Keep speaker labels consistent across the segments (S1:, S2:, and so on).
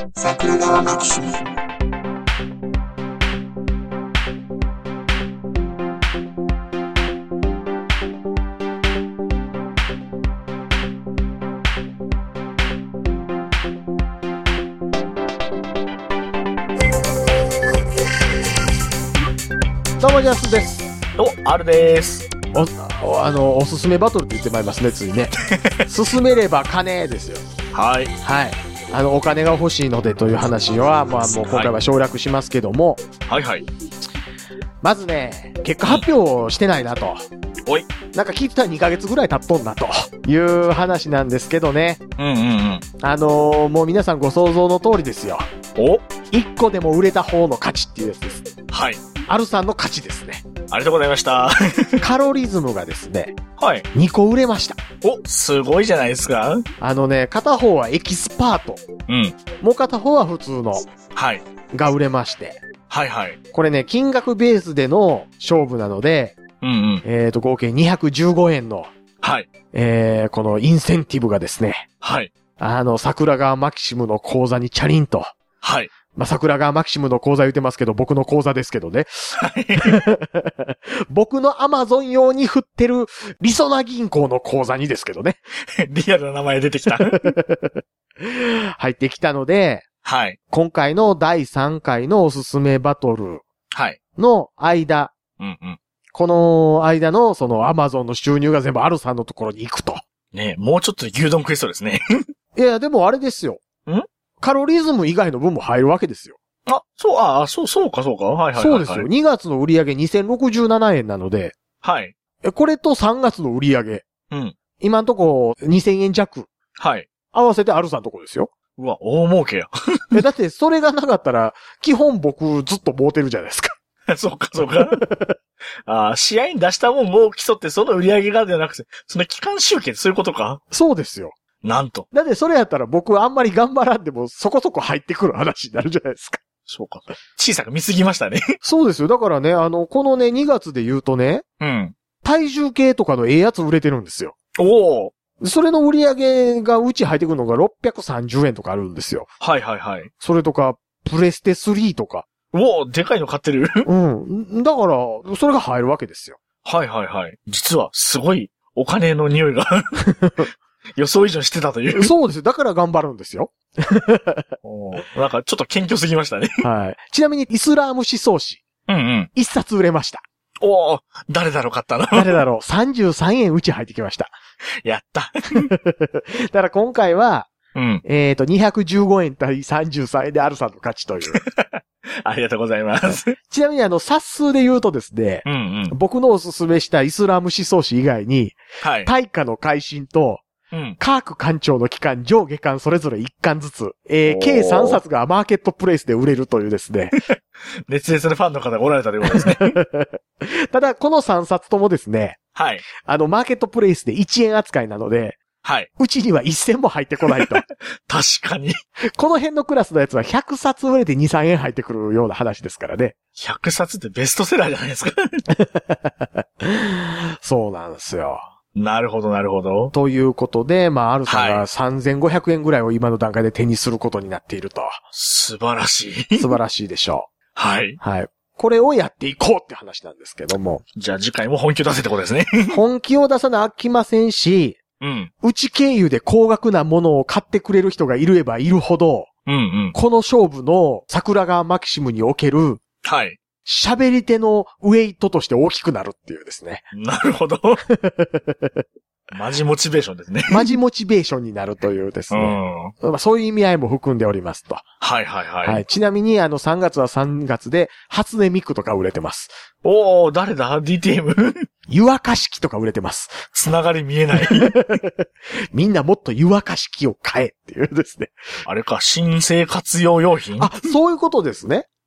S1: 桜川マキシム。
S2: どうもジャスです。
S3: R です。
S2: おすすめバトルって言ってまいりますね、ついね。進めれば金ですよ。
S3: はい。
S2: はい。お金が欲しいのでという話は、まあもう今回は省略しますけども。
S3: はいはい。
S2: まずね、結果発表してないなと。
S3: おい。
S2: なんか聞いてたら2ヶ月ぐらい経っとんなという話なんですけどね。もう皆さんご想像の通りですよ。
S3: お
S2: ?1 個でも売れた方の勝ちっていうやつです。
S3: はい。
S2: Rさんの勝ちですね。
S3: ありがとうございました。
S2: カロリズムがですね。
S3: はい。
S2: 2個売れました。
S3: お、すごいじゃないですか。
S2: 片方はエキスパート。
S3: うん。
S2: もう片方は普通の。
S3: はい。
S2: が売れまして。
S3: はいはい。
S2: これね、金額ベースでの勝負なので、
S3: うんうん。
S2: 合計215円の。
S3: はい。
S2: このインセンティブがですね。
S3: はい。
S2: 桜川マキシムの口座にチャリンと。
S3: はい。
S2: まあ、桜川マキシムの口座言ってますけど、僕の口座ですけどね。
S3: はい。
S2: 僕のアマゾン用に振ってるリソナ銀行の口座にですけどね。
S3: リアルな名前出てきた。
S2: 入ってきたので、
S3: はい。
S2: 今回の第3回のおすすめバトルの間、
S3: うんうん。
S2: この間のそのアマゾンの収入が全部アルさんのところに行くと。
S3: ねえ、もうちょっと牛丼食いそうですね。
S2: いや、でもあれですよ。カロリズム以外の分も入るわけですよ。
S3: そうか。はい。
S2: そうですよ。2月の売り上げ2067円なので。
S3: はい。
S2: これと3月の売り上げ。
S3: うん。
S2: 今んとこ2000円弱。
S3: はい。
S2: 合わせてアルさんのとこですよ。
S3: うわ、大儲けや。
S2: だってそれがなかったら、基本僕ずっと儲てるじゃないですか。
S3: そうか。試合に出したもんも競ってその売り上げがではなくて、その期間集計そういうことか？
S2: そうですよ。
S3: なんと。
S2: だってそれやったら僕あんまり頑張らんでもそこそこ入ってくる話になるじゃないですか。
S3: そうか。小さく見すぎましたね。
S2: そうですよ。だからね、このね、2月で言うとね、
S3: うん。
S2: 体重計とかのやつ売れてるんですよ。
S3: おー。
S2: それの売り上げがうち入ってくるのが630円とかあるんですよ。
S3: はいはいはい。
S2: それとか、プレステ3とか。
S3: おー、でかいの買ってる。
S2: うん。だから、それが入るわけですよ。
S3: はいはいはい。実は、すごい、お金の匂いが、予想以上してたという。
S2: そうですよ。だから頑張るんですよ。
S3: なんか、ちょっと謙虚すぎましたね。
S2: はい。ちなみに、イスラーム思想誌。
S3: うんうん。
S2: 一冊売れました。
S3: おー、誰だろう買ったの？
S2: 誰だろう ?33 円うち入ってきました。
S3: やった。
S2: だから今回は、
S3: うん。
S2: 215円対33円でアルさんの勝ちという。
S3: ありがとうございます。
S2: ちなみに冊数で言うとですね、
S3: うんうん。
S2: 僕のおすすめしたイスラム思想史以外に、
S3: はい。
S2: 大化の改新と、
S3: うん。
S2: カーク艦長の期間上下巻それぞれ1巻ずつ、計3冊がマーケットプレイスで売れるというですね。
S3: 熱烈なファンの方がおられたということですね。
S2: ただ、この3冊ともですね、
S3: はい。
S2: マーケットプレイスで1円扱いなので、
S3: はい。
S2: うちには1銭も入ってこないと。
S3: 確かに。
S2: この辺のクラスのやつは100冊売れて2、3円入ってくるような話ですからね。
S3: 100冊ってベストセラーじゃないですか。
S2: そうなんですよ。
S3: なるほど、なるほど。
S2: ということで、まあ、アルさんが3500円ぐらいを今の段階で手にすることになっていると。
S3: 素晴らしい。
S2: 素晴らしいでしょ
S3: う。はい。
S2: はい。これをやっていこうって話なんですけども。
S3: じゃあ次回も本気を出せってことですね。
S2: 本気を出さなあきませんし、
S3: うん。
S2: うち経由で高額なものを買ってくれる人がいればいるほど、
S3: うんうん。
S2: この勝負の桜川マキシムにおける、
S3: はい。
S2: 喋り手のウェイトとして大きくなるっていうですね。
S3: なるほど。マジモチベーションですね。
S2: マジモチベーションになるというですね。まあ、そういう意味合いも含んでおりますと。
S3: はいはいはい。
S2: はい。ちなみに3月は3月で初音ミクとか売れてます。
S3: おー、誰だ ?DTM?
S2: 湯沸かし器とか売れてます。
S3: つながり見えない。
S2: みんなもっと湯沸かし器を買えっていうですね。
S3: あれか、新生活用用品？
S2: あ、そういうことですね。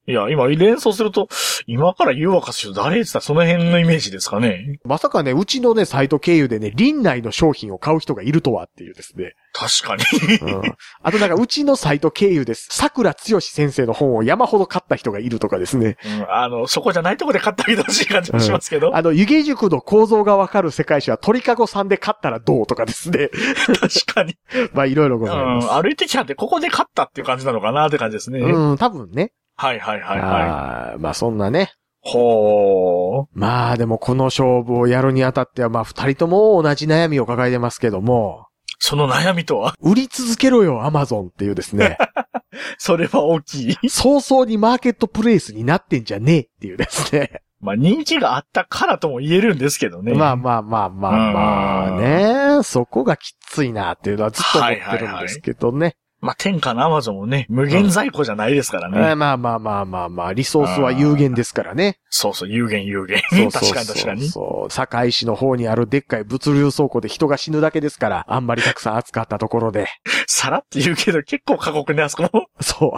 S3: いや、今連想すると、今から湯沸かす人誰って言ったらその辺のイメージですかね。
S2: まさかね、うちのね、サイト経由でね、林内の商品を買う人がいるとはっていうですね。
S3: 確かに。
S2: うん。あとなんか、うちのサイト経由です。桜つよし先生の本を山ほど買った人がいるとかですね。
S3: うん、そこじゃないとこで買ってあげてほしい感じもしますけど。
S2: 湯気塾の構造がわかる世界史は鳥かごさんで買ったらどうとかですね。
S3: 確かに。
S2: まあ、いろいろございます。
S3: 歩いてきたってここで買ったっていう感じなのかなって感じですね。
S2: うん、多分ね。
S3: はいはいはいはい。
S2: まあ、そんなね。
S3: ほー。
S2: まあ、でもこの勝負をやるにあたっては、まあ、二人とも同じ悩みを抱えてますけども。
S3: その悩みとは
S2: 売り続けろよ、アマゾンっていうですね。
S3: それは大きい。
S2: 早々にマーケットプレイスになってんじゃねえっていうですね。
S3: まあ人気があったからとも言えるんですけどね。
S2: まあね。そこがきついなっていうのはずっと思ってるんですけどね。
S3: まあ天下のアマゾンもね、無限在庫じゃないですからね。
S2: まあ、リソースは有限ですからね。
S3: そうそう、有限。確かに。
S2: そう、堺市の方にあるでっかい物流倉庫で人が死ぬだけですから、あんまりたくさん扱ったところで。
S3: さらって言うけど結構過酷ね、あそこも。
S2: そう、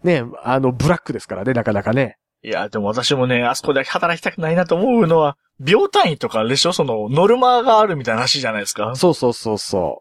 S2: ね、ブラックですからね、なかなかね。
S3: いや、でも私もね、あそこで働きたくないなと思うのは、秒単位とかでしょ、ノルマがあるみたいな話じゃないですか。
S2: そう。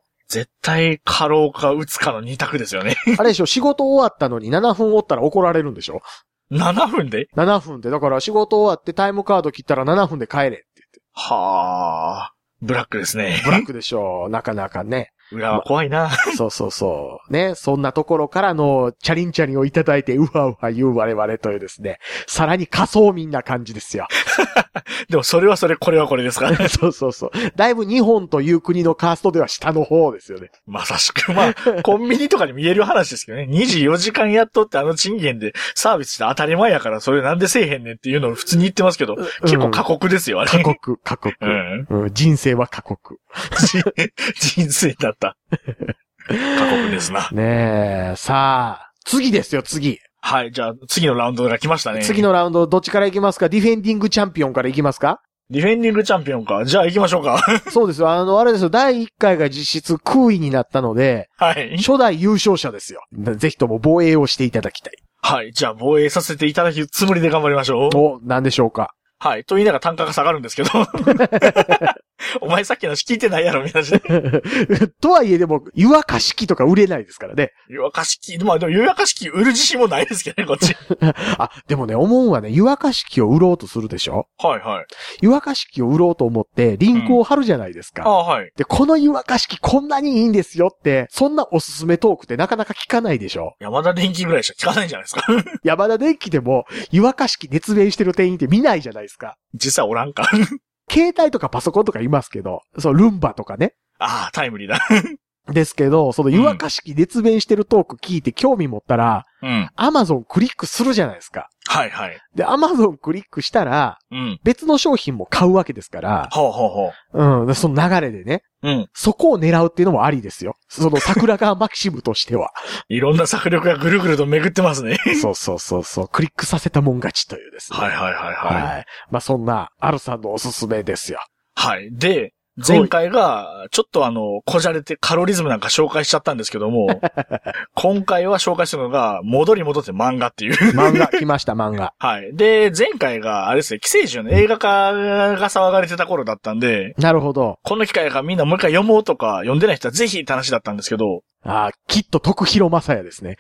S3: 絶対、過労か打つかの二択ですよね。
S2: あれでしょ、仕事終わったのに7分おったら怒られるんでしょ
S3: ?7 分で
S2: ?7 分で。だから仕事終わってタイムカード切ったら7分で帰れって言って。
S3: はあ。ブラックですね。
S2: ブラックでしょう。なかなかね。
S3: 裏は怖いな。
S2: そう。ね。そんなところからのチャリンチャリンをいただいて、うわうわ言う我々というですね。さらに仮想民な感じですよ。
S3: でもそれはそれ、これはこれですから。
S2: そう。だいぶ日本という国のカーストでは下の方ですよね。
S3: まさしく。まあ、コンビニとかにも言える話ですけどね。24時間やっとって賃金でサービスして当たり前やからそれなんでせえへんねんっていうのを普通に言ってますけど、結構過酷ですよ、あれ。
S2: 過酷。人生は過酷。
S3: 人生だった。過酷ですな。
S2: ねえ、さあ、次ですよ、次。
S3: はい、じゃあ次のラウンドが来ましたね。
S2: 次のラウンド、どっちから行きますか？ディフェンディングチャンピオンから行きますか？
S3: ディフェンディングチャンピオンか。じゃあ行きましょうか。
S2: そうですよ。あれですよ。第1回が実質空位になったので、
S3: はい。
S2: 初代優勝者ですよ。ぜひとも防衛をしていただきたい。
S3: はい。じゃあ防衛させていただくつもりで頑張りましょう。
S2: 何でしょうか。
S3: はい。と言いながら単価が下がるんですけど。お前さっきの話聞いてないやろ、みたいな。
S2: とはいえでも、湯沸かし器とか売れないですからね。
S3: 湯沸かし器、まあでも湯沸かし器売る自信もないですけどね、こっち。
S2: でもね、思うはね、湯沸かし器を売ろうとするでしょ？
S3: はいはい。
S2: 湯沸かし器を売ろうと思って、リンクを貼るじゃないですか。
S3: はい。
S2: で、この湯沸かし器こんなにいいんですよって、そんなおすすめトークってなかなか聞かないでしょ？
S3: 山田電機ぐらいしか聞かないんじゃないですか。
S2: 山田電機でも、湯沸かし器熱弁してる店員って見ないじゃないですか。
S3: 実際おらんか。
S2: 携帯とかパソコンとかいますけど、ルンバとかね。
S3: ああ、タイムリーだ。
S2: ですけど、湯沸かし器熱弁してるトーク聞いて興味持ったら、アマゾンクリックするじゃないですか。
S3: はいはい。
S2: で、アマゾンクリックしたら、別の商品も買うわけですから、その流れでね、そこを狙うっていうのもありですよ。桜川マキシムとしては。
S3: いろんな策略がぐるぐると巡ってますね。
S2: そう。クリックさせたもん勝ちというですね。
S3: はい。
S2: まあ、そんな、アルさんのおすすめですよ。
S3: はい。で、前回が、ちょっとこじゃれてカロリズムなんか紹介しちゃったんですけども、今回は紹介するのが、戻って漫画っていう。
S2: 漫画、来ました、漫画。
S3: はい。で、前回が、あれですね、寄生獣の映画化が騒がれてた頃だったんで、
S2: なるほど。
S3: この機会がみんなもう一回読もうとか、読んでない人はぜひって話だったんですけど、
S2: きっと徳弘正也ですね。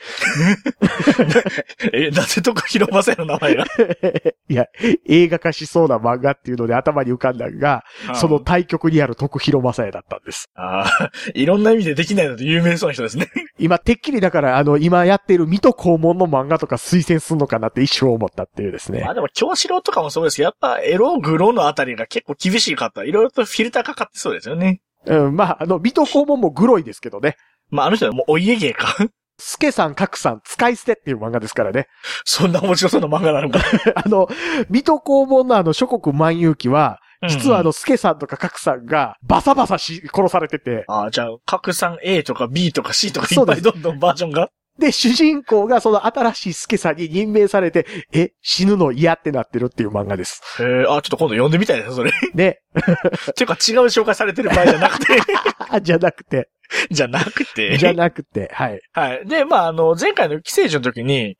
S3: なぜ徳弘正也の名前が
S2: いや、映画化しそうな漫画っていうので頭に浮かんだのが、その対局にある徳弘正也だったんです。
S3: いろんな意味でできないので有名そうな人ですね。
S2: 今、てっきりだから、今やっている水戸黄門の漫画とか推薦するのかなって一瞬思ったっていうですね。
S3: でも、京志郎とかもそうですけど、やっぱ、エロ、グロのあたりが結構厳しい方、いろいろとフィルターかかってそうですよね。
S2: 水戸黄門もグロいですけどね。
S3: あの人はもうお家芸か。
S2: 助さん、格さん、使い捨てっていう漫画ですからね。
S3: そんな面白そうな漫画なのか。
S2: 水戸黄門の諸国万有記は、実は助さんとか格さんがバサバサ殺されてて。
S3: じゃあ、格さん A とか B とか C とかいっぱいどんどんバージョンが。
S2: で、主人公がその新しい助さんに任命されて、死ぬの嫌ってなってるっていう漫画です。
S3: ちょっと今度読んでみたいです、それ。
S2: ね。
S3: っていうか違う紹介されてる場合じゃなくて。
S2: じゃなくて。
S3: はい。
S2: はい。
S3: で、前回の寄生獣の時に、
S2: はい。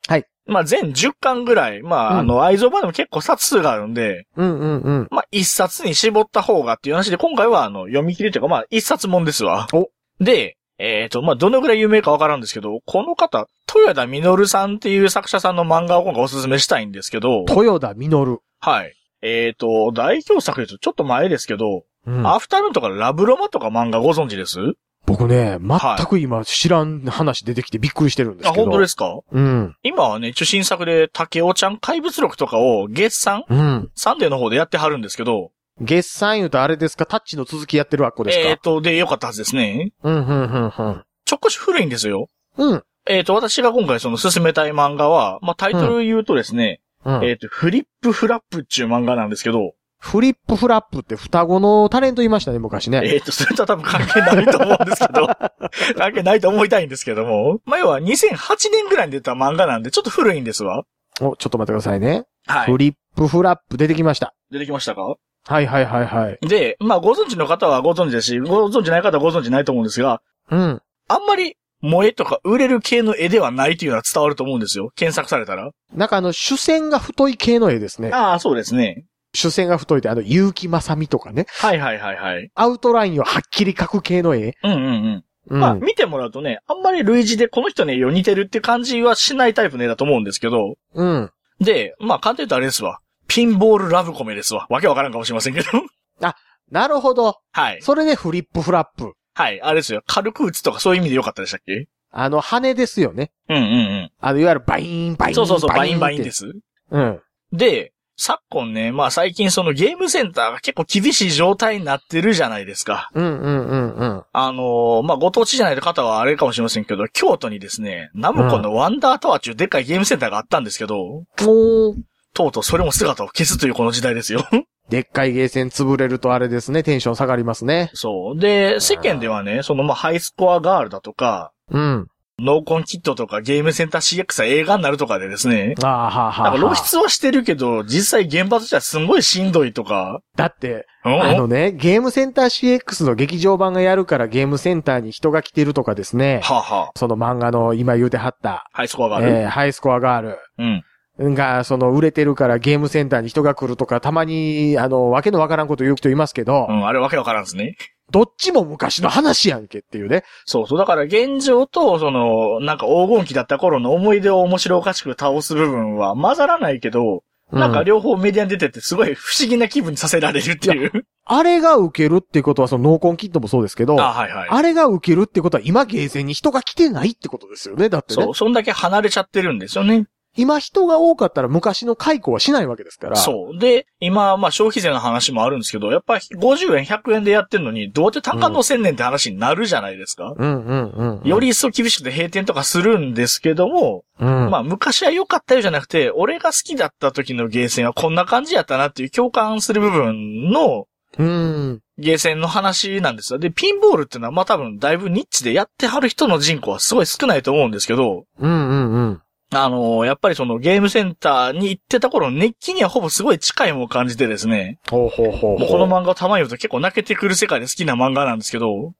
S3: まあ、全10巻ぐらい、まあ、愛蔵版でも結構冊数があるんで、まあ、1冊に絞った方がっていう話で、今回は読み切りというか、まあ、1冊もんですわ。で、まあ、どのぐらい有名かわからんですけど、この方、豊田実さんっていう作者さんの漫画を今回おすすめしたいんですけど。
S2: 豊田実。
S3: はい。代表作ですとちょっと前ですけど、アフタヌーンとかラブロマとか漫画ご存知です？
S2: 僕ね、全く今知らん話出てきてびっくりしてるんですけど。
S3: あ、本当ですか？今はね、一応新作で竹尾ちゃん怪物録とかを月産サンデーの方でやってはるんですけど。
S2: 月産言うとあれですか？タッチの続きやってるわっこですか？
S3: で、よかったはずですね。ちょっこし古いんですよ。私が今回その進めたい漫画は、まあ、タイトル言うとですね、フリップフラップっていう漫画なんですけど、
S2: フリップフラップって双子のタレントいましたね、昔ね。
S3: それとは多分関係ないと思うんですけど、関係ないと思いたいんですけども、まあ、要は2008年ぐらいに出た漫画なんで、ちょっと古いんですわ。
S2: ちょっと待ってくださいね。
S3: はい。
S2: フリップフラップ出てきました。
S3: 出てきましたか？
S2: はい。
S3: で、まあ、ご存知の方はご存知ですし、ご存知ない方はご存知ないと思うんですが、あんまり、萌えとか売れる系の絵ではないというのは伝わると思うんですよ。検索されたら。
S2: なんか主線が太い系の絵ですね。
S3: ああ、そうですね。
S2: 主線が太いって結城まさみとかね。
S3: はい。
S2: アウトラインをはっきり描く系の絵。まあ、見てもらうとね、あんまり類似でこの人の絵を似てるって感じはしないタイプの絵だと思うんですけど。で、まあ、簡単に言うとあれですわ。ピンボールラブコメですわ。わけわからんかもしれませんけど。 あ、なるほど。
S3: はい。
S2: それでフリップフラップ。
S3: はい、あれですよ。軽く打つとかそういう意味でよかったでしたっけ？
S2: 羽ですよね。いわゆるバイーン。
S3: そう、バインです。で、昨今ね、まあ最近そのゲームセンターが結構厳しい状態になってるじゃないですか。まあご当地じゃない方はあれかもしれませんけど、京都にですね、ナムコのワンダータワーっていうでっかいゲームセンターがあったんですけど、とうとうそれも姿を消すというこの時代ですよ。
S2: でっかいゲーセン潰れるとあれですね、テンション下がりますね。
S3: そう。で、世間ではね、そのハイスコアガールだとか、ノーコンキットとかゲームセンター CX は映画になるとかでですね。なんか露出はしてるけど、実際現場としてはすごいしんどいとか。
S2: だって、ゲームセンター CX の劇場版がやるからゲームセンターに人が来てるとかですね。その漫画の今言うてはった。
S3: ハイスコアガール。
S2: ハイスコアガール。が、売れてるからゲームセンターに人が来るとか、たまに、わけのわからんこと言う人いますけど。
S3: あれわけわからんですね。
S2: どっちも昔の話やんけっていうね。
S3: そう。だから現状と、なんか黄金期だった頃の思い出を面白おかしく倒す部分は混ざらないけど、なんか両方メディアに出ててすごい不思議な気分にさせられるっていう。
S2: あれが受けるってことは、ノーコンキットもそうですけど、あれが受けるってことは今ゲーセンに人が来てないってことですよね。だってね。
S3: そう。そんだけ離れちゃってるんですよね。
S2: 今人が多かったら昔の解雇はしないわけですから。
S3: そう。で、今、消費税の話もあるんですけど、やっぱり50円、100円でやってんのに、どうやって単価乗せんねんって話になるじゃないですか。より一層厳しくて閉店とかするんですけども、昔は良かったよじゃなくて、俺が好きだった時のゲーセンはこんな感じやったなっていう共感する部分の、ゲーセンの話なんですよ。で、ピンボールっていうのは多分だいぶニッチでやってはる人の人口はすごい少ないと思うんですけど、やっぱりゲームセンターに行ってた頃の熱気にはほぼすごい近いものを感じてですね。この漫画をたまに読むと結構泣けてくる世界で好きな漫画なんですけど。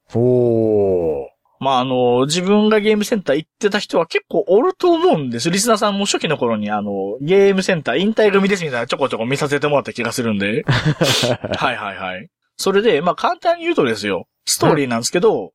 S3: 自分がゲームセンター行ってた人は結構おると思うんです。リスナーさんも初期の頃にゲームセンター引退組ですみたいなちょこちょこ見させてもらった気がするんで。はい。それで、簡単に言うとですよ。ストーリーなんですけど、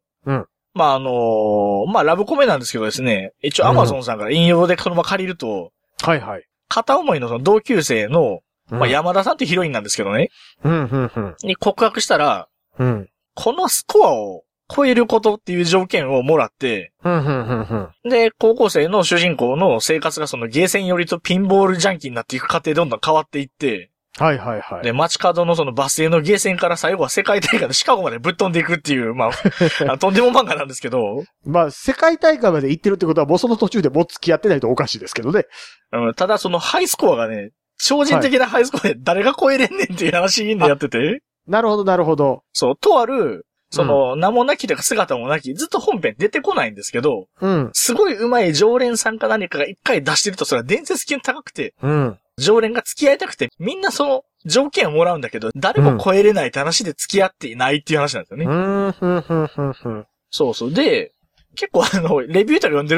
S3: ラブコメなんですけどですね、一応 Amazon さんから引用でこのまま借りると、片思いの同級生の、山田さんってヒロインなんですけどね、に告白したら、このスコアを超えることっていう条件をもらって、で、高校生の主人公の生活がゲーセン寄りとピンボールジャンキーになっていく過程でどんどん変わっていって、で、街角のバス停のゲーセンから最後は世界大会のシカゴまでぶっ飛んでいくっていう、とんでも漫画なんですけど。
S2: 世界大会まで行ってるってことはもうその途中でもう付き合ってないとおかしいですけどね。
S3: ただハイスコアがね、超人的なハイスコアで誰が超えれんねんっていう話でやってて。
S2: なるほど。
S3: そう、とある、名もなきとか姿もなき、ずっと本編出てこないんですけど、すごい上手い常連さんか何かが一回出してるとそれは伝説級高くて、常連が付き合いたくて、みんな条件をもらうんだけど、誰も超えれないって話で付き合っていないっていう話なんですよね。そう。で、結構レビューとか読んでると、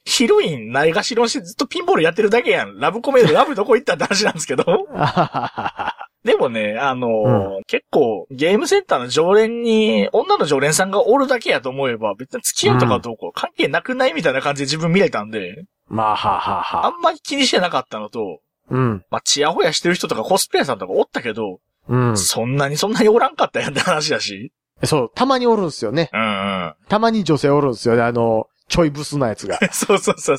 S2: ヒロインないがしろにしてずっとピンボールやってるだけやん。ラブコメでラブどこ行ったって話なんですけど。でもね、結構ゲームセンターの常連に女の常連さんがおるだけやと思えば別に付き合うとかどうこう関係なくないみたいな感じで自分見れたんで。
S3: まあ、
S2: あんまり気にしてなかったのと、まあ、チヤホヤしてる人とかコスプレイヤーさんとかおったけど、そんなにおらんかったやんって話だし。
S3: そう、たまにおるんすよね。たまに女性おるんすよね、ちょいブスなやつが。
S2: そう。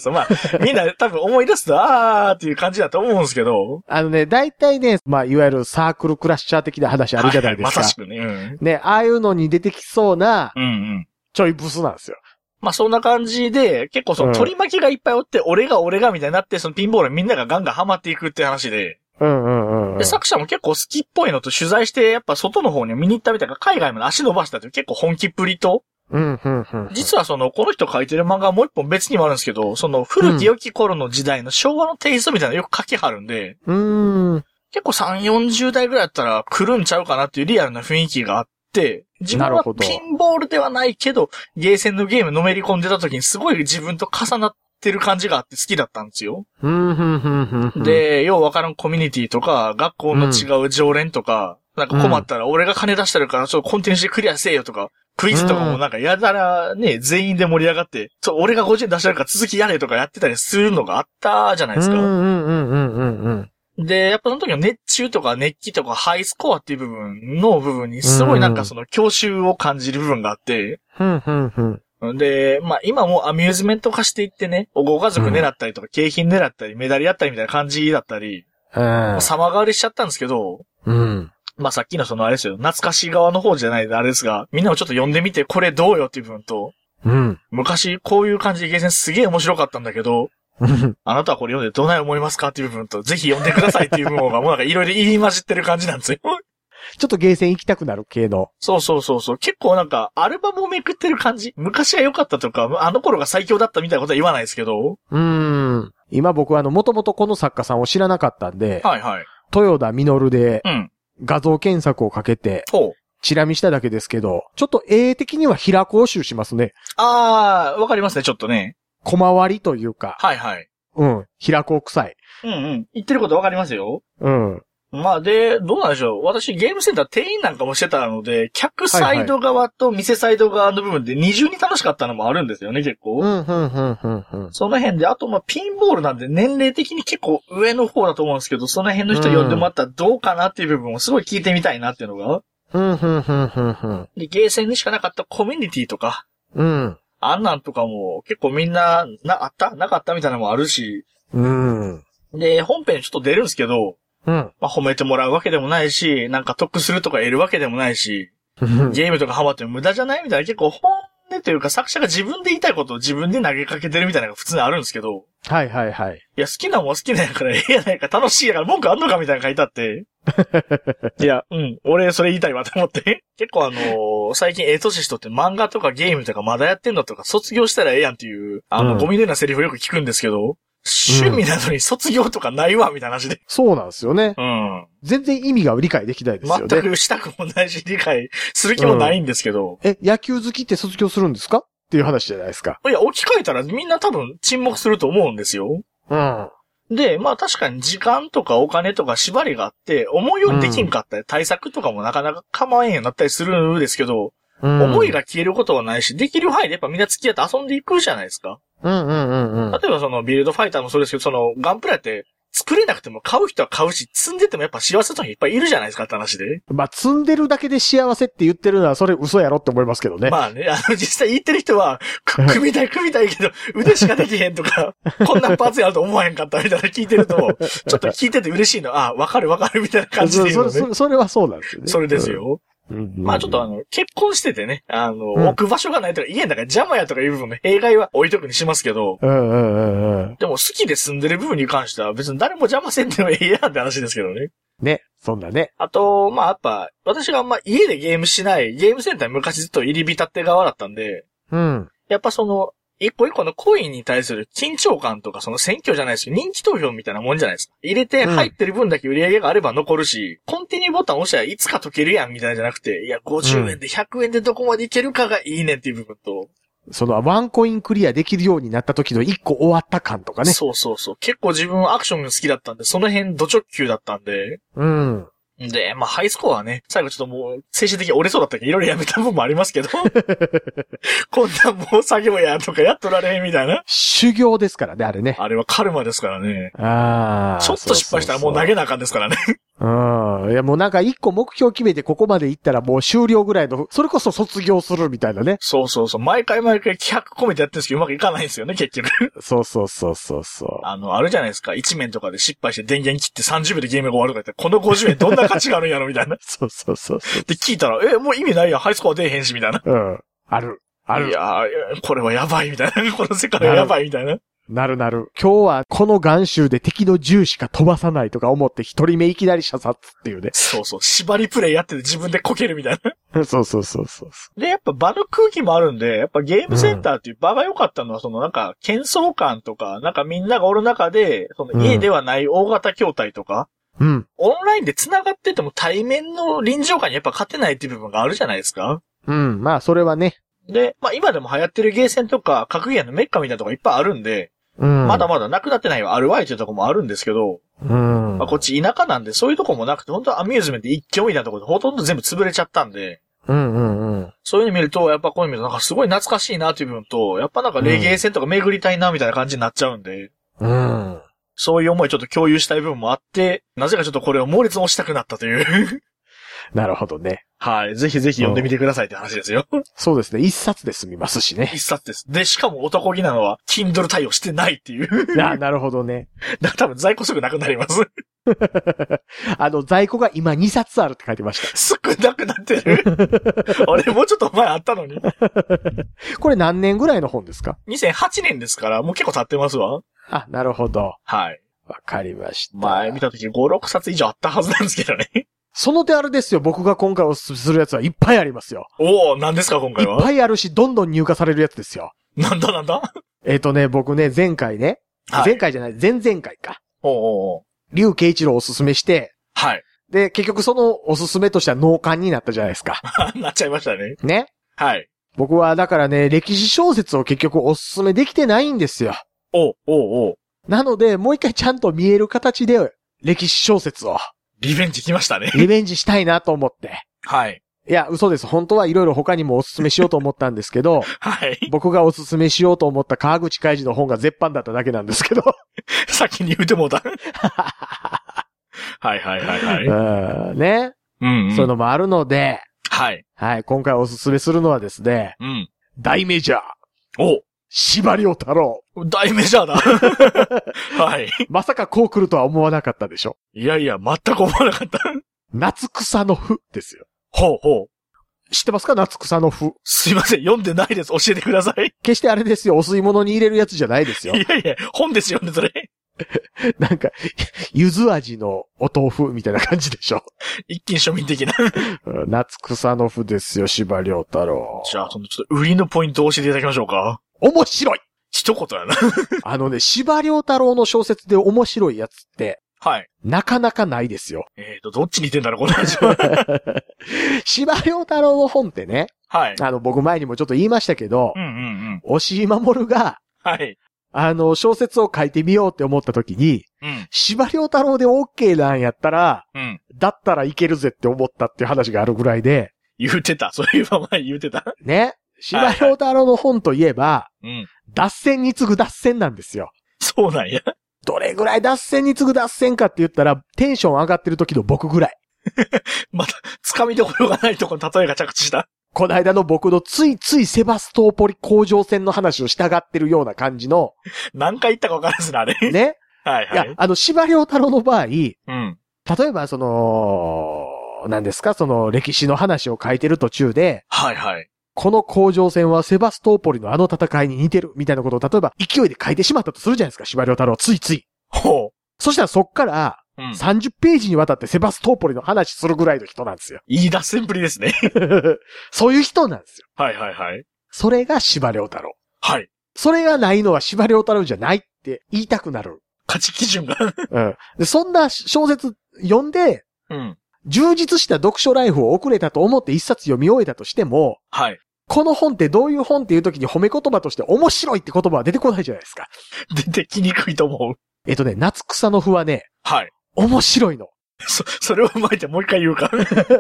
S2: まあ、みんな多分思い出すと、っていう感じだと思うんですけど。
S3: 大体ね、まあ、いわゆるサークルクラッシャー的な話あるじゃないですか。
S2: まさしくね。
S3: ね、ああいうのに出てきそうな、ちょいブスなんですよ。
S2: まあそんな感じで、結構その取り巻きがいっぱいおって、俺がみたいになって、そのピンボールみんながガンガンハマっていくって話で。で、作者も結構好きっぽいのと取材して、やっぱ外の方に見に行ったみたいな、海外まで足伸ばしたって結構本気っぷりと。実はこの人書いてる漫画はもう一本別にもあるんですけど、その古き良き頃の時代の昭和のテイストみたいなのよく書きはるんで。結構3、40代ぐらいだったら来るんちゃうかなっていうリアルな雰囲気があって、自分はピンボールではないけど、ゲーセンのゲームのめり込んでた時にすごい自分と重なってる感じがあって好きだったんですよ。で、ようわからんコミュニティとか、学校の違う常連とか、なんか困ったら俺が金出してるからちょっとコンテンツでクリアせえよとか、クイズとかもなんかやだらね、全員で盛り上がって、俺が50円出してるから続きやれとかやってたりするのがあったじゃないですか。で、やっぱその時の熱中とか熱気とかハイスコアっていう部分にすごいなんかその郷愁を感じる部分があって、で、まあ今もアミューズメント化していってね、ご家族狙ったりとか景品狙ったりメダルやったりみたいな感じだったり、様変わりしちゃったんですけど、まあさっきのあれですよ、懐かしい側の方じゃないあれですが、みんなもちょっと読んでみてこれどうよっていう部分と、昔こういう感じでゲーセンすげえ面白かったんだけど、あなたはこれ読んでどない思いますかっていう部分と、ぜひ読んでくださいっていう部分がもうなんかいろいろ言い混じってる感じなんですよ。
S3: ちょっとゲーセン行きたくなる系の。
S2: そう。結構なんか、アルバムをめくってる感じ。昔は良かったとか、あの頃が最強だったみたいなことは言わないですけど。
S3: 今僕はもともとこの作家さんを知らなかったんで、豊田実で、画像検索をかけて、チラ見しただけですけど、ちょっと絵的には平子を集しますね。
S2: わかりますね、ちょっとね。
S3: 小回りというか。平子臭い。
S2: 言ってることわかりますよ。まあで、どうなんでしょう。私ゲームセンター店員なんかもしてたので、客サイド側と店サイド側の部分で二重に楽しかったのもあるんですよね、結構。その辺で、あとまあピンボールなんで年齢的に結構上の方だと思うんですけど、その辺の人呼んでもらったらどうかなっていう部分をすごい聞いてみたいなっていうのが。で、ゲーセンにしかなかったコミュニティとか。あんなんとかも結構みんな、なかったみたいなのもあるし。で、本編ちょっと出るんですけど、まあ褒めてもらうわけでもないし、なんか得するとか得るわけでもないし、ゲームとかハマっても無駄じゃないみたいな結構本音というか作者が自分で言いたいことを自分で投げかけてるみたいなのが普通にあるんですけど。いや、好きなもん好きなんやからええやないか楽しいやから文句あんのかみたいなの書いてあって。いや、俺それ言いたいわと思って。結構最近年人って漫画とかゲームとかまだやってんのとか卒業したらええやんっていう、ゴミのようなセリフよく聞くんですけど、趣味なのに卒業とかないわみたいな話で。
S3: そうなんですよね。全然意味が理解できないですよね。
S2: 全くしたくもないし理解する気もないんですけど。
S3: 野球好きって卒業するんですかっていう話じゃないですか。
S2: いや、置き換えたらみんな多分沈黙すると思うんですよ。で、まあ確かに時間とかお金とか縛りがあって、思うようにできんかったり、対策とかもなかなか構わんようになったりするんですけど、思いが消えることはないし、できる範囲でやっぱみんな付き合って遊んでいくじゃないですか。例えばビルドファイターもそうですけど、ガンプラって作れなくても買う人は買うし、積んでてもやっぱ幸せな人いっぱいいるじゃないですかって話で。
S3: まあ、積んでるだけで幸せって言ってるのはそれ嘘やろって思いますけどね。
S2: まあね、実際言ってる人は、組みたいけど、腕しかできへんとか、こんなパーツやると思わへんかったみたいな聞いてると、ちょっと聞いてて嬉しいの、わかるみたいな感じで言うのね。
S3: それはそうなんですよね。
S2: それですよ。まあちょっと結婚しててね、置く場所がないとか、家の中邪魔やとかいう部分の弊害は置いとくにしますけど、でも好きで住んでる部分に関しては別に誰も邪魔せんでもええやんって話ですけどね。
S3: ね、そんなね。
S2: あと、まあやっぱ、私があんま家でゲームしない、ゲームセンターに昔ずっと入り浸って側だったんで、やっぱ一個一個のコインに対する緊張感とか選挙じゃないですけど、人気投票みたいなもんじゃないですか。入れて入ってる分だけ売り上げがあれば残るし、コンティニューボタン押したらいつか解けるやんみたいなじゃなくて、いや、50円で100円でどこまでいけるかがいいねんっていう部分と、
S1: そのワンコインクリアできるようになった時の1個終わった感とかね。
S2: そうそうそう。結構自分アクションが好きだったんで、その辺ド直球だったんで。
S1: うん。
S2: で、まあ、ハイスコアはね、最後ちょっともう、精神的に折れそうだったけど、いろいろやめた部分もありますけど、こんなもう作業やとかやっとられへんみたいな。
S1: 修行ですからね、あれね。
S2: あれはカルマですからね。
S1: ああ。
S2: ちょっと失敗したらもう投げなあかんですからね。
S1: うん。いや、もうなんか一個目標決めてここまで行ったらもう終了ぐらいの、それこそ卒業するみたいなね。
S2: そうそうそう。毎回気迫込めてやってるんですけど、うまくいかないんですよね、結局。
S1: そうそうそうそうそう。
S2: あるじゃないですか。1面とかで失敗して電源切って30秒でゲームが終わるとか言って、この50円どんな価値があるんやろみたいな。
S1: そうそうそうそう。
S2: で、聞いたら、もう意味ないやん、ハイスコア出えへんし、みたいな。
S1: うん。ある。
S2: いやこれはやばい、みたいな。この世界はやばい、みたいな。
S1: なる。今日はこの眼臭で敵の銃しか飛ばさないとか思って一人目いきなり射殺っていうね。
S2: そうそう。縛りプレイやってて自分でこけるみたい
S1: な。そう。
S2: で、やっぱ場の空気もあるんで、やっぱゲームセンターっていう場が良かったのは、なんか、喧騒感とか、なんかみんながおる中で、家ではない大型筐体とか、
S1: うん。
S2: オンラインで繋がってても対面の臨場感にやっぱ勝てないっていう部分があるじゃないですか。
S1: うん。まあ、それはね。
S2: で、まあ今でも流行ってるゲーセンとか、格ゲーのメッカみたいなとこいっぱいあるんで、
S1: うん。
S2: まだまだなくなってないはあるわいというとこもあるんですけど、
S1: うん。
S2: まあこっち田舎なんでそういうとこもなくて、本当アミューズメント一挙みたいなところでほとんど全部潰れちゃったんで、
S1: うん。
S2: そういうの見ると、やっぱこういうの見るとなんかすごい懐かしいなという部分と、やっぱなんかレゲエセンとか巡りたいなみたいな感じになっちゃうんで、
S1: うん。
S2: そういう思いちょっと共有したい部分もあって、なぜかちょっとこれを猛烈に押したくなったという。
S1: なるほどね。
S2: はい。ぜひぜひ読んでみてくださいって話ですよ。
S1: そうですね。一冊で済みますしね。
S2: 一冊です。で、しかも男気なのは、Kindle 対応してないっていう。
S1: なるほどね。
S2: だから多分在庫すぐなくなります。
S1: 在庫が今2冊あるって書いてました。
S2: 少なくなってる。俺もうちょっと前あったのに。
S1: これ何年ぐらいの本ですか？
S2: 2008 年ですから、もう結構経ってますわ。
S1: あ、なるほど。
S2: はい。
S1: わかりました。
S2: 前見たとき5、6冊以上あったはずなんですけどね。
S1: その手あれですよ。僕が今回おすすめするやつはいっぱいありますよ。
S2: おー、何ですか今回は。
S1: いっぱいあるし、どんどん入荷されるやつですよ。
S2: なんだ
S1: 僕ね、前回ね。はい、前回じゃない、前々回か。
S2: お
S1: 竜慶一郎をおすすめして。
S2: はい。
S1: で、結局そのおすすめとしては納棺になったじゃないですか。
S2: なっちゃいましたね。
S1: ね。
S2: はい。
S1: 僕はだからね、歴史小説を結局おすすめできてないんですよ。
S2: お。
S1: なので、もう一回ちゃんと見える形で、歴史小説を。
S2: リベンジ来ましたね。
S1: リベンジしたいなと思って。
S2: はい。
S1: いや、嘘です。本当はいろいろ他にもおすすめしようと思ったんですけど、
S2: はい。
S1: 僕がおすすめしようと思った川口海二の本が絶版だっただけなんですけど。
S2: 先に言うてもうた。はい。
S1: ね。
S2: うん、
S1: そういうのもあるので、
S2: はい。
S1: はい。今回おすすめするのはですね、
S2: うん。
S1: 大メジャー。
S2: お
S1: 司馬遼太郎。
S2: 大メジャーだ。はい。
S1: まさかこう来るとは思わなかったでしょ。
S2: いや、全く思わなかった。
S1: 夏草の譜ですよ。
S2: ほう。
S1: 知ってますか？夏草の譜。
S2: すいません、読んでないです。教えてください。
S1: 決してあれですよ。お吸い物に入れるやつじゃないですよ。
S2: いや、本ですよね、それ。
S1: なんか、柚子味のお豆腐みたいな感じでしょ。
S2: 一見庶民的な。
S1: 夏草の譜ですよ、司馬遼太郎。
S2: じゃあ、ちょっと売りのポイントを教えていただきましょうか。
S1: 面白い！
S2: 一言やな。
S1: 司馬遼太郎の小説で面白いやつって、
S2: はい。
S1: なかなかないですよ。
S2: どっちに似てんだろう、この話は。
S1: 司馬遼太郎の本ってね。
S2: はい。
S1: 僕前にもちょっと言いましたけど、押井守が、
S2: はい。
S1: 小説を書いてみようって思った時に、司馬遼太郎で OK なんやったら、だったらいけるぜって思ったっていう話があるぐらいで。
S2: 言うてた。そういえば前言うてた。
S1: ね。司馬遼太郎の本といえば、脱線に次ぐ脱線なんですよ。
S2: そうなんや。
S1: どれぐらい脱線に次ぐ脱線かって言ったら、テンション上がってる時の僕ぐらい。
S2: また、掴みどころがないとこの例えが着地した。
S1: この間の僕のついついセバストーポリ工場船の話を従ってるような感じの。
S2: 何回言ったか分からずな、あれ。
S1: ね。
S2: はい。
S1: いや、司馬遼太郎の場合、例えば何ですか、歴史の話を書いてる途中で、
S2: はいはい。
S1: この工場船はセバストーポリのあの戦いに似てるみたいなことを例えば勢いで書いてしまったとするじゃないですか、司馬遼太郎ついつい。
S2: ほう。
S1: そしたらそっから、30ページにわたってセバストーポリの話するぐらいの人なんですよ。
S2: いい脱線ぶりですね。
S1: そういう人なんですよ。
S2: はいはいはい。
S1: それが司馬遼太郎。
S2: はい。
S1: それがないのは司馬遼太郎じゃないって言いたくなる。
S2: 価値基準が。
S1: で、そんな小説読んで、充実した読書ライフを送れたと思って一冊読み終えたとしても、
S2: はい。
S1: この本ってどういう本っていう時に褒め言葉として面白いって言葉は出てこないじゃないですか。
S2: 出てきにくいと思う。
S1: 夏草の符はね、
S2: はい。
S1: 面白いの。
S2: それを踏まえてもう一回言うか。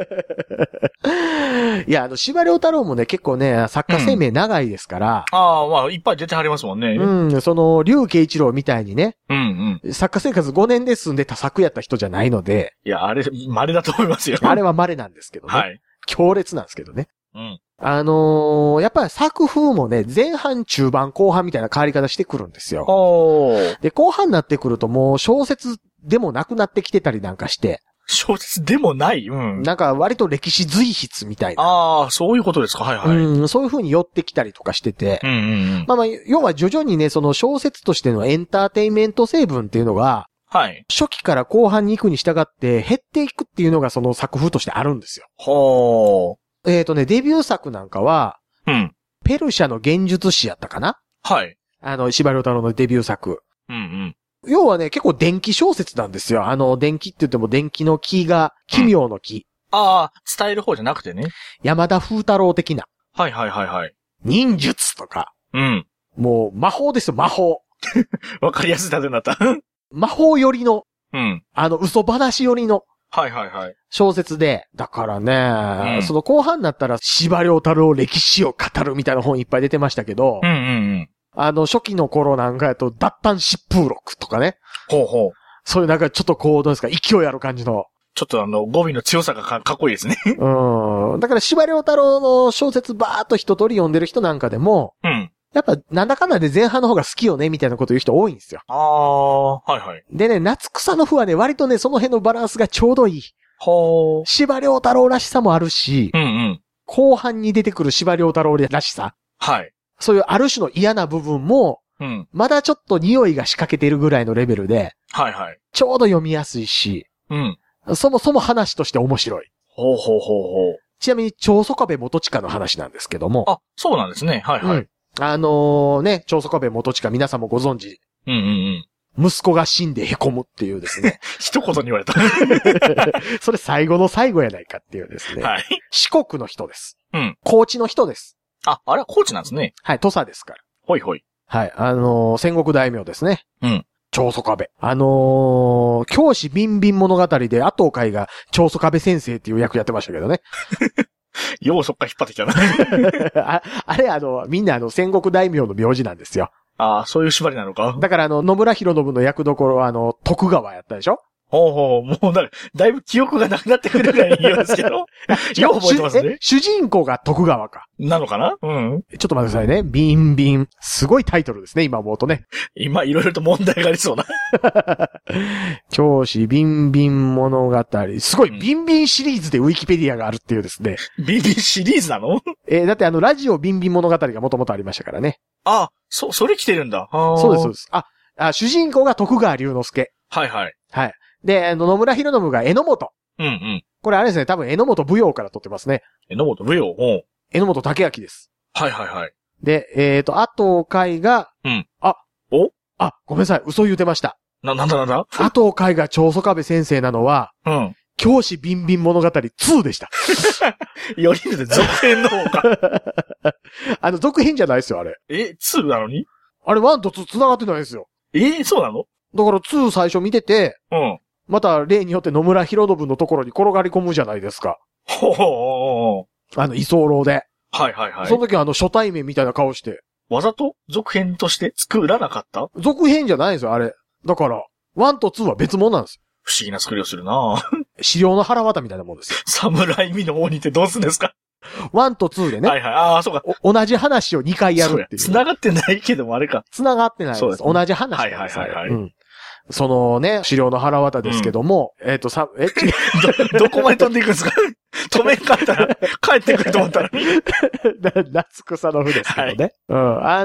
S1: いや、司馬遼太郎もね、結構ね、作家生命長いですから。
S2: ああ、まあ、いっぱい出てはりますもんね。
S1: 竜慶一郎みたいにね、
S2: うんうん。
S1: 作家生活5年で済んで多作やった人じゃないので。
S2: いや、あれ、稀だと思いますよ。
S1: あれは稀なんですけどね。
S2: はい。
S1: 強烈なんですけどね。
S2: うん。
S1: やっぱり作風もね、前半、中盤、後半みたいな変わり方してくるんですよ。で、後半になってくるともう小説でもなくなってきてたりなんかして。
S2: 小説でもないうん。
S1: なんか割と歴史随筆みたいな。
S2: ああ、そういうことですか。はいはい。
S1: そういう風に寄ってきたりとかしてて。
S2: うんうんうん。
S1: まあまあ、要は徐々にね、その小説としてのエンターテインメント成分っていうのが、
S2: はい。
S1: 初期から後半に行くに従って減っていくっていうのがその作風としてあるんですよ。
S2: ほー。
S1: デビュー作なんかは、
S2: うん。
S1: ペルシャの幻術師やったかな？
S2: はい。
S1: 司馬遼太郎のデビュー作。
S2: うんうん。
S1: 要はね、結構電気小説なんですよ。電気って言っても電気の木が奇妙の木。
S2: ああ、伝える方じゃなくてね。
S1: 山田風太郎的な。
S2: はいはいはいはい。
S1: 忍術とか。
S2: うん。
S1: もう魔法ですよ、魔法。
S2: わかりやすい例えになった。
S1: 魔法寄りの。
S2: うん。
S1: 嘘話寄りの。
S2: はいはいはい。
S1: 小説で。だからね、その後半になったら司馬遼太郎歴史を語るみたいな本いっぱい出てましたけど。
S2: うんうんうん。
S1: 初期の頃なんかやと、脱藩疾風録とかね。
S2: ほうほう。
S1: そういうなんかちょっとこう、どうですか、勢いある感じの。
S2: ちょっと語尾の強さがかっこいいですね。
S1: だから司馬遼太郎の小説バーっと一通り読んでる人なんかでも、
S2: うん。
S1: やっぱなんだかんだで前半の方が好きよね、みたいなこと言う人多いんですよ。
S2: ああ、はいはい。
S1: でね、夏草の符はね、割とね、その辺のバランスがちょうどいい。
S2: ほー。
S1: 司馬遼太郎らしさもあるし、
S2: うんうん。
S1: 後半に出てくる司馬遼太郎らしさ。
S2: はい。
S1: そういうある種の嫌な部分も、
S2: うん。
S1: まだちょっと匂いが仕掛けているぐらいのレベルで、
S2: はいはい。
S1: ちょうど読みやすいし、
S2: うん。
S1: そもそも話として面白い。
S2: ほうほうほうほう。
S1: ちなみに、長宗我部元親の話なんですけども。
S2: あ、そうなんですね。はいはい。
S1: 長宗我部元親皆さんもご存知。
S2: うんうん
S1: うん。息子が死んで凹むっていうですね。
S2: 一言に言われた。
S1: それ最後の最後やないかっていうですね。
S2: はい。
S1: 四国の人です。
S2: うん。
S1: 高知の人です。
S2: あれは高知なんですね。
S1: はい、土佐ですから。
S2: ほいほい。
S1: はい、戦国大名ですね。
S2: うん。
S1: 長宗我部。教師ビンビン物語で、阿藤海が長宗我部先生っていう役やってましたけどね。
S2: ようそっから引っ張ってきたな。
S1: あれみんな戦国大名の名字なんですよ。
S2: ああ、そういう縛りなのか。
S1: だから野村弘信の役どころは徳川やったでしょ？
S2: ほうほう、もうだいぶ記憶がなくなってくるぐらいに言うんですけど。よう覚えてますね。
S1: 主人公が徳川か。
S2: なのかな？うん。
S1: ちょっと待ってくださいね。ビンビン。すごいタイトルですね、今思うとね。
S2: 今、いろいろと問題がありそうな。
S1: 教師ビンビン物語。すごい、ビンビンシリーズでウィキペディアがあるっていうですね。
S2: ビンビンシリーズなの？
S1: だってラジオビンビン物語がもともとありましたからね。
S2: あ、それ来てるんだ。
S1: そうです、そうです。主人公が徳川龍之介。
S2: はいはい。
S1: はい。で、野村弘信が榎本。
S2: うんうん。
S1: これあれですね、多分榎本舞踊から撮ってますね。
S2: 榎本舞踊。
S1: 榎本武明です。
S2: はいはいはい。
S1: で、あと海が、
S2: うん。
S1: ごめんなさい、嘘言うてました。
S2: なんだ
S1: あと海が長宗我部先生なのは、
S2: うん。
S1: 教師ビンビン物語2でした。
S2: よりで続編の方か。
S1: 続編じゃないですよ、あれ。
S2: 2なのに？
S1: あれ1と2繋がってないですよ。
S2: そうなの？
S1: だから2最初見てて、
S2: うん。
S1: また例によって野村弘信のところに転がり込むじゃないですか。
S2: ほう。
S1: 居候で。
S2: はいはいはい。
S1: その時初対面みたいな顔して。
S2: わざと続編として作らなかった？
S1: 続編じゃないんですよ、あれ。だから、1と2は別物なんですよ。
S2: 不思議な作りをするな
S1: 資料の腹渡みたいなもんですよ。
S2: 侍見の鬼ってどうすんですか
S1: ？1と2でね。
S2: はいはい。そうか。
S1: 同じ話を2回やるっていう。
S2: 繋がってないけどもあれか。
S1: 繋がってないです。
S2: そうです、
S1: ね。同じ話なんです。
S2: はい。
S1: うん。そのね、資料の腹渡ですけども、
S2: どこまで飛んでいくんですか？止めんかったら帰ってくると思ったら。
S1: 夏草の符ですけどね。はい。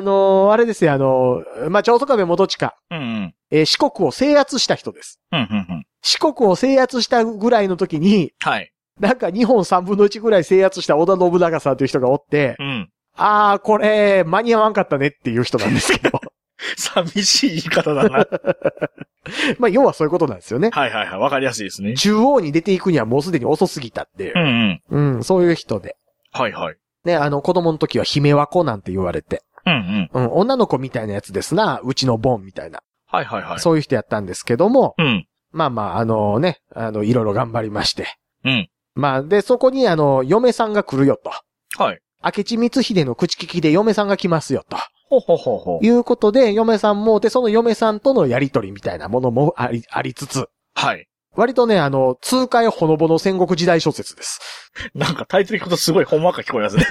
S1: あれですよ、長宗我部元親。
S2: うん
S1: 四国を制圧した人です。
S2: うん
S1: 四国を制圧したぐらいの時に、
S2: はい。
S1: なんか日本3分の1ぐらい制圧した織田信長さんという人がおって、
S2: うん。
S1: これ、間に合わんかったねっていう人なんですけど。
S2: 寂しい言い方だな。
S1: まあ、要はそういうことなんですよね。
S2: はい。わかりやすいですね。
S1: 中央に出ていくにはもうすでに遅すぎたっていう。
S2: うん。
S1: そういう人で。
S2: はい。
S1: ね、子供の時は姫和子なんて言われて。うんうん。うん、女の子みたいなやつですな、うちのボンみたいな。
S3: はいはいはい。
S1: そういう人やったんですけども。
S3: うん。
S1: まあまあ、ね、いろいろ頑張りまして。
S3: うん。
S1: まあ、で、そこに嫁さんが来るよと。
S3: はい。
S1: 明智光秀の口利きで嫁さんが来ますよと。
S3: ほほほほ。
S1: いうことで、嫁さんも、で、その嫁さんとのやりとりみたいなものもありつつ。
S3: はい。
S1: 割とね、痛快ほのぼの戦国時代小説です。
S3: なんかタイトル聞くとすごいほんわか聞こえますね。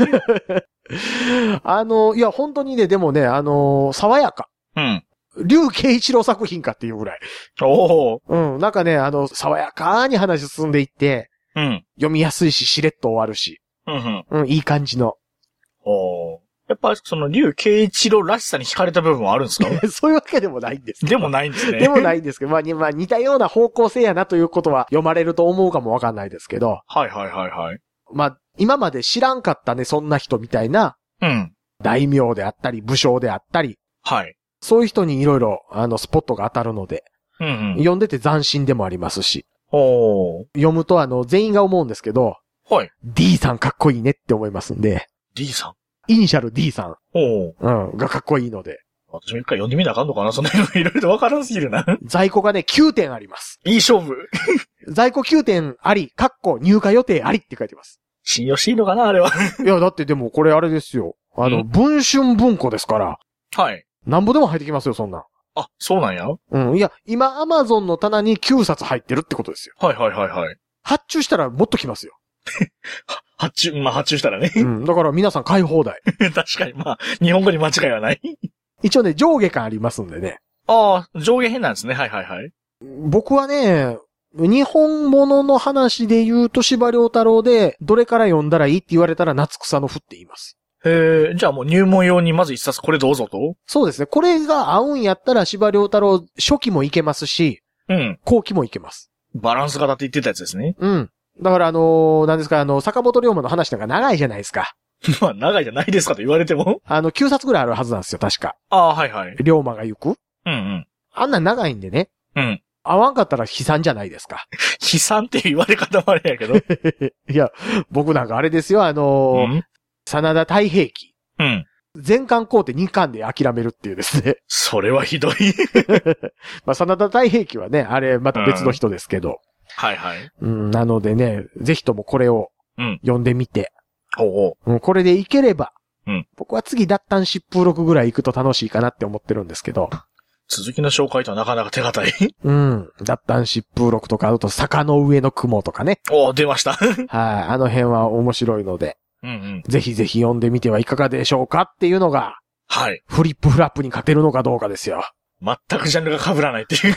S1: いや、本当にね、でもね、爽やか。
S3: うん。
S1: 竜慶一郎作品かっていうぐらい。
S3: お
S1: お。うん、なんかね、爽やかに話進んでいって、
S3: うん。
S1: 読みやすいし、しれっと終わるし。
S3: うん、
S1: いい感じの。
S3: お。やっぱその竜慶一郎らしさに惹かれた部分はあるんですか？
S1: そういうわけでもないんですけど。
S3: でもないんですね。
S1: でもないんですけど、まあ似たような方向性やなということは読まれると思うかもわかんないですけど。
S3: はいはいはいはい。
S1: まあ、今まで知らんかったね、そんな人みたいな。
S3: うん。
S1: 大名であったり、武将であったり。
S3: はい。
S1: そういう人にいろいろ、スポットが当たるので。
S3: うんうん。
S1: 読んでて斬新でもありますし。
S3: おー。
S1: 読むと全員が思うんですけど。
S3: はい。
S1: D さんかっこいいねって思いますんで。
S3: D さん
S1: イニシャル D さん。
S3: お
S1: ー。がかっこいいので。
S3: 私も一回読んでみなあかんのかな、その辺いろいろとわからんすぎるな。
S1: 在庫がね、9点あります。
S3: いい勝負。
S1: 在庫9点あり、入荷予定ありって書いてます。
S3: 信用していいのかな、あれは。
S1: いや、だってでもこれあれですよ。文春文庫ですから。
S3: はい。
S1: なんぼでも入ってきますよ、そんなん。
S3: あ、そうなんや。
S1: うん。いや、今、アマゾンの棚に9冊入ってるってことですよ。
S3: はいはいはいはい。
S1: 発注したらもっと来ますよ。
S3: 発注したらね。
S1: うん。だから皆さん買い放題。
S3: 確かに、まあ、日本語に間違いはない。
S1: 一応ね、上下感ありますんでね。
S3: ああ、上下編なんですね。はいはいはい。
S1: 僕はね、日本物の話で言うと司馬遼太郎で、どれから読んだらいいって言われたら夏草の譜って言います。
S3: へえ、じゃあもう入門用にまず一冊これどうぞと？
S1: そうですね。これが合うんやったら司馬遼太郎初期もいけますし、
S3: うん。
S1: 後期もいけます。
S3: バランス型って言ってたやつですね。
S1: うん。だから何ですか、坂本龍馬の話なんか長いじゃないですか。
S3: まあ、長いじゃないですかと言われても。
S1: 9冊ぐらいあるはずなんですよ、確か。
S3: ああ、はいはい。
S1: 龍馬が行く？
S3: うんうん。
S1: あんなん長いんでね。
S3: うん。
S1: 合わんかったら悲惨じゃないですか。
S3: 悲惨っていう言われ方もあれやけど。
S1: いや、僕なんかあれですよ、真田太平記。
S3: うん。
S1: 全巻買うて2巻で諦めるっていうですね。
S3: それはひどい。
S1: まあ、真田太平記はね、あれまた別の人ですけど。
S3: はいはい。
S1: うん、なのでね、ぜひともこれを読んでみて。これでいければ、僕は次脱炭疾風録ぐらい行くと楽しいかなって思ってるんですけど。
S3: 続きの紹介とはなかなか手堅い。
S1: うん。脱炭疾風録とか、あと坂の上の雲とかね。
S3: おー、出ました。はい。
S1: あの辺は面白いので。ぜひぜひ読んでみてはいかがでしょうかっていうのが。
S3: はい。
S1: フリップフラップに勝てるのかどうかですよ。
S3: 全くジャンルが被らないっていう。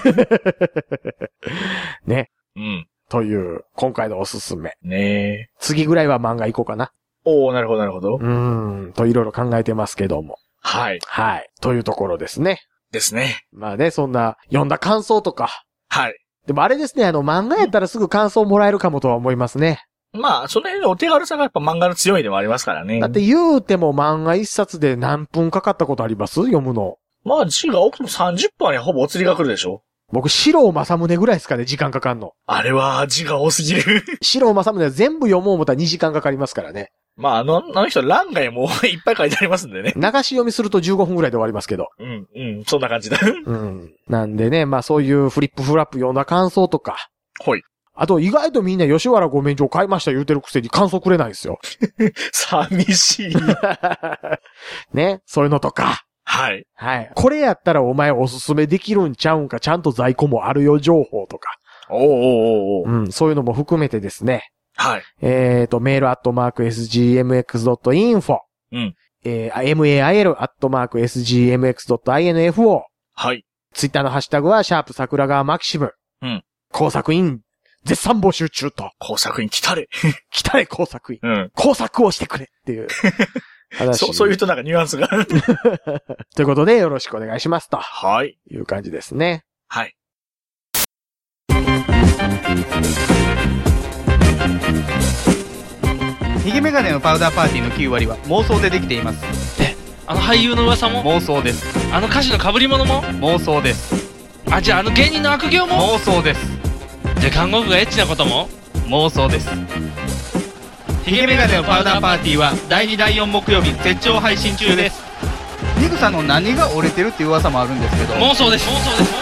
S1: ね。
S3: うん。
S1: という、今回のおすすめ。
S3: ねえ。
S1: 次ぐらいは漫画行こうかな。
S3: おー、なるほどなるほど。
S1: といろいろ考えてますけども。
S3: はい。
S1: はい。というところですね。
S3: ですね。
S1: まあね、そんな、読んだ感想とか。
S3: はい。
S1: でもあれですね、漫画やったらすぐ感想もらえるかもとは思いますね。
S3: まあ、その辺のお手軽さがやっぱ漫画の強いでもありますからね。
S1: だって言うても漫画一冊で何分かかったことあります？読むの。
S3: まあ、字が多くても30分にほぼお釣りが来るでしょ。
S1: 僕、四郎正宗ぐらいですかね、時間かかんの。
S3: あれは字が多すぎる。
S1: 四郎正宗は全部読もう思ったら2時間かかりますからね。
S3: まあ、あの人、欄外もいっぱい書いてありますんでね。
S1: 流し読みすると15分ぐらいで終わりますけど。
S3: そんな感じだ。
S1: なんでね、まあそういうフリップフラップ読んだ感想とか。
S3: はい。
S1: あと、意外とみんな吉原ご免状買いました言うてるくせに感想くれないんですよ。
S3: 寂しい。
S1: ね、そういうのとか。
S3: はい。
S1: はい。これやったらお前おすすめできるんちゃうんか、ちゃんと在庫もあるよ情報とか。そういうのも含めてですね。
S3: はい。
S1: メール@sgmx.info。mail@sgmx.info。
S3: はい。
S1: ツイッターのハッシュタグは、#桜川マキシム。工作員、絶賛募集中と。
S3: 工作員来たれ。
S1: 来たれ、工作員。工作をしてくれっていう。
S3: そういうとなんかニュアンスが。
S1: ということで、よろしくお願いしますと。
S3: はい。
S1: いう感じですね。
S3: はい。
S4: ヒゲメガネのパウダーパーティーの9割は妄想でできています。
S5: え、あの俳優の噂も
S4: 妄想です。
S5: あの歌手の被り物も
S4: 妄想です。
S5: あ、じゃああの芸人の悪行も
S4: 妄想です。
S5: じゃあ看護婦がエッチなことも
S4: 妄想です。 ヒゲメガネのパウダーパーティーは第2第4木曜日絶頂配信中です。
S3: ニグさんの何が折れてるっていう噂もあるんですけど。
S5: 妄想です。